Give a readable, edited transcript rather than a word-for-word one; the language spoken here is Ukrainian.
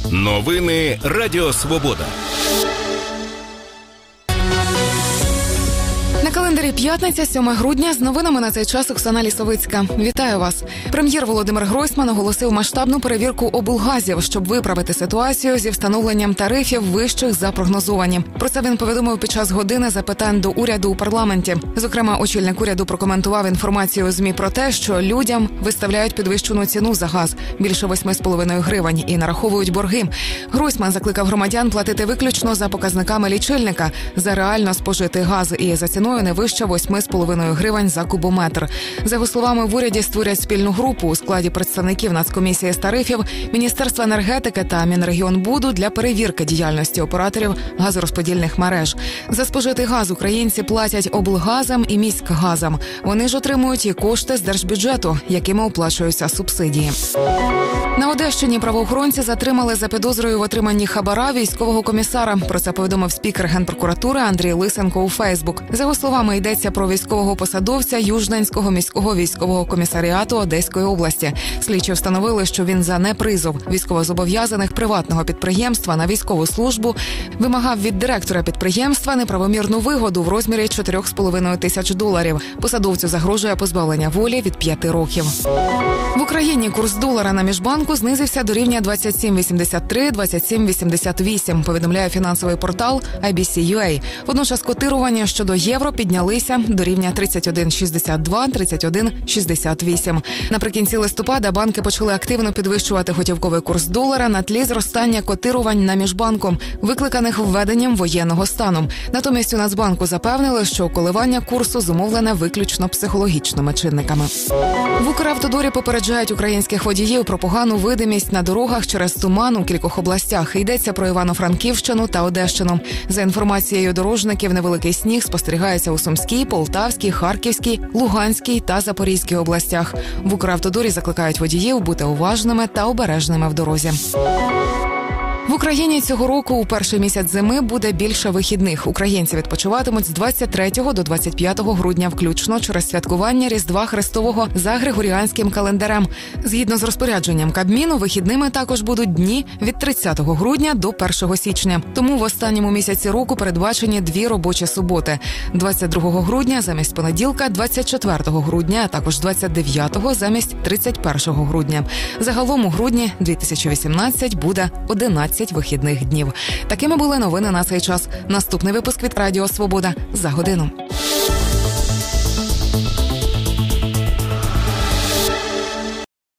Новини Радіо Свобода. На календарі п'ятниця, 7 грудня. З новинами на цей час Оксана Лісовицька. Вітаю вас. Прем'єр Володимир Гройсман оголосив масштабну перевірку облгазів, щоб виправити ситуацію зі встановленням тарифів вищих за прогнозовані. Про це він повідомив під час години запитань до уряду у парламенті. Зокрема, очільник уряду прокоментував інформацію у ЗМІ про те, що людям виставляють підвищену ціну за газ – більше 8,5 гривень і нараховують борги. Гройсман закликав громадян платити виключно за показниками лічильника, за реально спожитий газ і за ціною не вище 8,5 гривень за кубометр. За його словами, в уряді створять спільну групу у складі представників Нацкомісії з тарифів, Міністерства енергетики та Мінрегіонбуду для перевірки діяльності операторів газорозподільних мереж. За спожитий газ українці платять облгазам і міськгазам. Вони ж отримують і кошти з держбюджету, якими оплачуються субсидії. На Одещині правоохоронці затримали за підозрою в отриманні хабара військового комісара. Про це повідомив спікер Генпрокуратури Андрій Лисенко у Фейсбук. За його словами, йдеться про військового посадовця Южненського міського військового комісаріату Одеської області. Слідчі встановили, що він за непризов військовозобов'язаних приватного підприємства на військову службу вимагав від директора підприємства неправомірну вигоду в розмірі $4,5 тисяч. Посадовцю загрожує позбавлення волі від 5 років. В Україні курс долара на міжбанку знизився до рівня 27,83-27,88, повідомляє фінансовий портал IBC.UA. Водночас котирування щодо євро піднялися до рівня 31,62-31,68. Наприкінці листопада банки почали активно підвищувати готівковий курс долара на тлі зростання котирувань на міжбанку, викликаних введенням воєнного стану. Натомість у Нацбанку запевнили, що коливання курсу зумовлене виключно психологічними чинниками. В Укравтодорі попереджають українських водіїв про погану видимість на дорогах через туман у кількох областях. Йдеться про Івано-Франківщину та Одещину. За інформацією дорожників, невеликий сніг спостерігається у Сумській, Полтавській, Харківській, Луганській та Запорізькій областях. В Укравтодорі закликають водіїв бути уважними та обережними в дорозі. В Україні цього року у перший місяць зими буде більше вихідних. Українці відпочиватимуть з 23 до 25 грудня включно через святкування Різдва Христового за григоріанським календарем. Згідно з розпорядженням Кабміну, вихідними також будуть дні від 30 грудня до 1 січня. Тому в останньому місяці року передбачені 2 робочі суботи – 22 грудня замість понеділка, 24 грудня, а також 29 замість 31 грудня. Загалом у грудні 2018 буде 11 вихідних днів. Такими були новини на цей час. Наступний випуск від Радіо Свобода за годину.